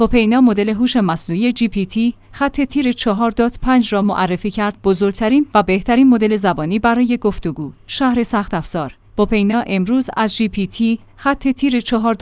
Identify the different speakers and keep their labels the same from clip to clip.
Speaker 1: اوپینا مدل هوش مصنوعی GPT خط تیر 4.5 را معرفی کرد، بزرگترین و بهترین مدل زبانی برای گفتگو. شهر سخت افزار. اوپینا امروز از GPT خط تیر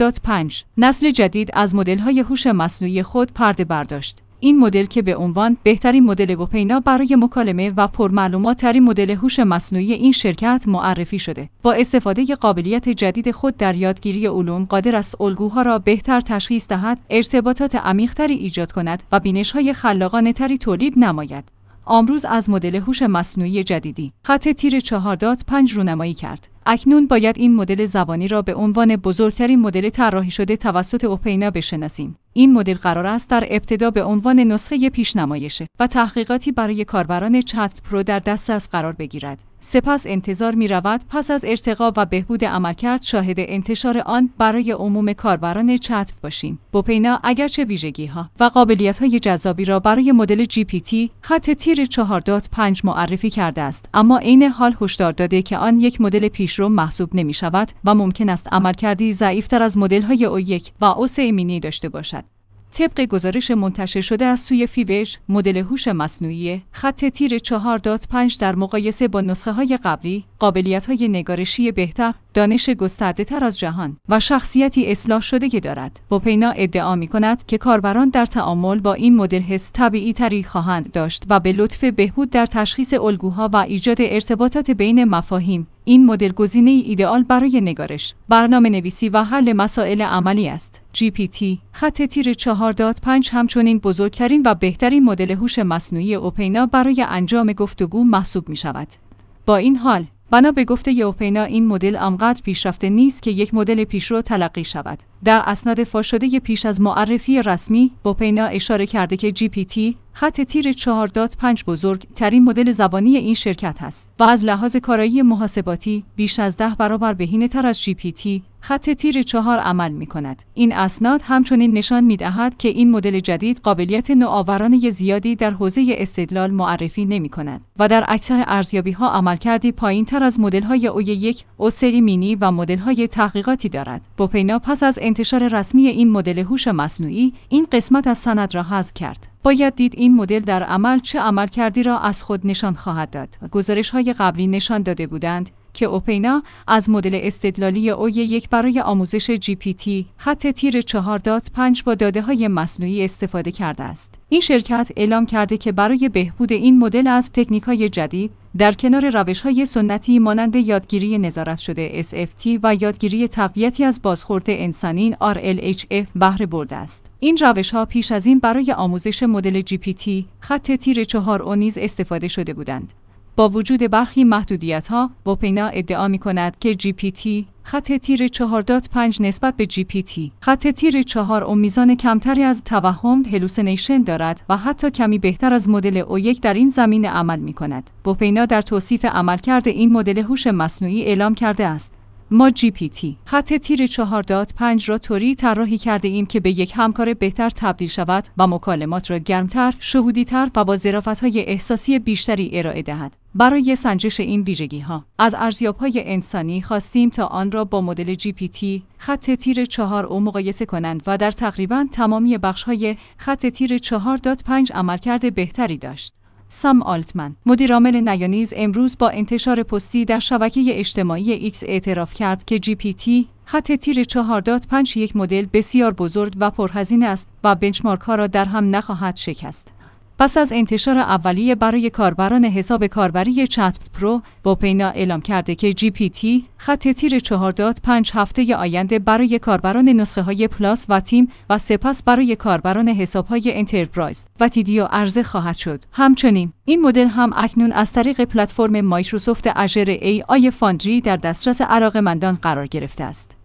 Speaker 1: 4.5 نسل جدید از مدل‌های هوش مصنوعی خود پرده برداشت. این مدل که به عنوان بهترین مدل اوپینا برای مکالمه و پرمعلومات‌ترین مدل هوش مصنوعی این شرکت معرفی شده، با استفاده قابلیت جدید خود در یادگیری علوم قادر است الگوها را بهتر تشخیص دهد، ارتباطات عمیق‌تری ایجاد کند و بینش‌های خلاقانه‌تری تولید نماید. امروز از مدل هوش مصنوعی جدیدی خط تیر 4.5 رونمایی کرد. اکنون باید این مدل زبانی را به عنوان بزرگترین مدل طراحی شده توسط اوپینا بشناسیم. این مدل قرار است در ابتدا به عنوان نسخه پیشنمایشه و تحقیقاتی برای کاربران چت پرو در دسترس قرار بگیرد. سپس انتظار می رود پس از ارتقا و بهبود عملکرد شاهد انتشار آن برای عموم کاربران چت باشیم. اوپینا اگرچه ویژگی‌ها و قابلیت‌های جذابی را برای مدل GPT خط تیر 4.5 معرفی کرده است، اما عین حال هشدار داده که آن یک مدل پیشرو محسوب نمی‌شود و ممکن است عملکردی ضعیف‌تر از مدل‌های O1 و O3 مینی داشته باشد. طبق گزارش منتشر شده از سوی فیوژ، مدل هوش مصنوعی خط تیر 4.5 در مقایسه با نسخه‌های قبلی قابلیت‌های نگارشی بهتر، دانش گسترده‌تر از جهان و شخصیتی اصلاح شده دارد. اوپینا ادعا می‌کند که کاربران در تعامل با این مدل حس طبیعی‌تری خواهند داشت و به لطف بهبود در تشخیص الگوها و ایجاد ارتباطات بین مفاهیم، این مدل گزینه ایدئال برای نگارش، برنامه‌نویسی و حل مسائل عملی است. GPT خط تیر 4.5 همچنین بزرگترین و بهترین مدل هوش مصنوعی اوپینا برای انجام گفتگو محسوب می‌شود. با این حال، بنا به گفته اوپینا این مدل آنقدر پیشرفته نیست که یک مدل پیشرو تلقی شود. در اسناد فاش شده پیش از معرفی رسمی، اوپینا اشاره کرده که GPT خط تیر 4.5 بزرگترین مدل زبانی این شرکت است و از لحاظ کارایی محاسباتی بیش از 10 برابر بهینه‌تر از GPT خط تیر 4 عمل می‌کند. این اسناد همچنین نشان می‌دهد که این مدل جدید قابلیت نوآورانه زیادی در حوزه استدلال معرفی نمی‌کند و در اکثر ارزیابی‌ها عملکردی پایین‌تر از مدل‌های O1، O3 مینی و مدل‌های تحقیقاتی دارد. اوپینا پس از انتشار رسمی این مدل هوش مصنوعی این قسمت از سند را حذف کرد. باید دید این مدل در عمل چه عملکردی را از خود نشان خواهد داد. گزارش‌های قبلی نشان داده بودند که اوپینا از مدل استدلالی O1 برای آموزش GPT خط تیر 4.5 با داده‌های مصنوعی استفاده کرده است. این شرکت اعلام کرده که برای بهبود این مدل از تکنیک‌های جدید در کنار روش‌های سنتی مانند یادگیری نظارت شده SFT و یادگیری تقویتی از بازخورد انسانی RLHF بهره برده است. این روش‌ها پیش از این برای آموزش مدل GPT خط تیر 4 نیز استفاده شده بودند. با وجود برخی محدودیت‌ها، اوپینا ادعا می‌کند که GPT خط تیر 4.5 نسبت به GPT خط تیر 4 میزان کمتری از توهم هلوسینیشن دارد و حتی کمی بهتر از مدل O1 در این زمینه عمل می‌کند. اوپینا در توصیف عملکرد این مدل هوش مصنوعی اعلام کرده است: ما GPT خط تیر 4.5 را طوری طراحی کرده ایم که به یک همکار بهتر تبدیل شود و مکالمات را گرمتر، شهودی‌تر و با ظرافت‌های احساسی بیشتری ارائه دهد. برای سنجش این ویژگی‌ها از ارزیاب‌های انسانی خواستیم تا آن را با مدل GPT خط تیر 4 مقایسه کنند و در تقریباً تمامی بخش‌های خط تیر 4.5 عملکرد بهتری داشت. سام آلتمن، مدیرعامل نیانیز، امروز با انتشار پستی در شبکه اجتماعی X اعتراف کرد که GPT خط تیر 4.5 یک مدل بسیار بزرگ و پرهزینه است و بنچمارک‌ها را در هم نخواهد شکست. پس از انتشار اولیه برای کاربران حساب کاربری چت پرو، اوپینا اعلام کرده که GPT خط تیر 4.5 هفته آینده برای کاربران نسخه‌های پلاس و تیم و سپس برای کاربران حساب‌های انترپرایز و تیدیو عرضه خواهد شد. همچنین این مدل هم اکنون از طریق پلتفرم مایکروسافت آژور AI فاندری در دسترس علاقه‌مندان قرار گرفته است.